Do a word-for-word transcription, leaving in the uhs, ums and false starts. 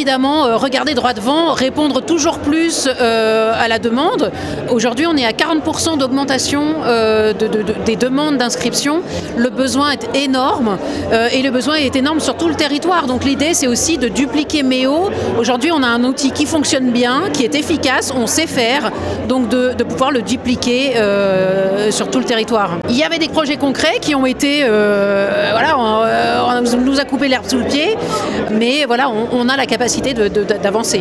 évidemment euh, regarder droit devant, répondre toujours plus euh, à la demande. Aujourd'hui, on est à quarante pour cent d'augmentation euh, de, de, de, des demandes d'inscription. Le besoin est énorme euh, et le besoin est énorme sur tout le territoire. Donc l'idée, c'est aussi de dupliquer Méo. Aujourd'hui, on a un outil qui fonctionne bien, qui est efficace, on sait faire, donc de, de pouvoir le dupliquer euh, sur tout le territoire. Il y avait des projets concrets qui ont été, euh, voilà, on, on nous a coupé l'herbe sous le pied, mais voilà, on, on a la capacité de, de, d'avancer.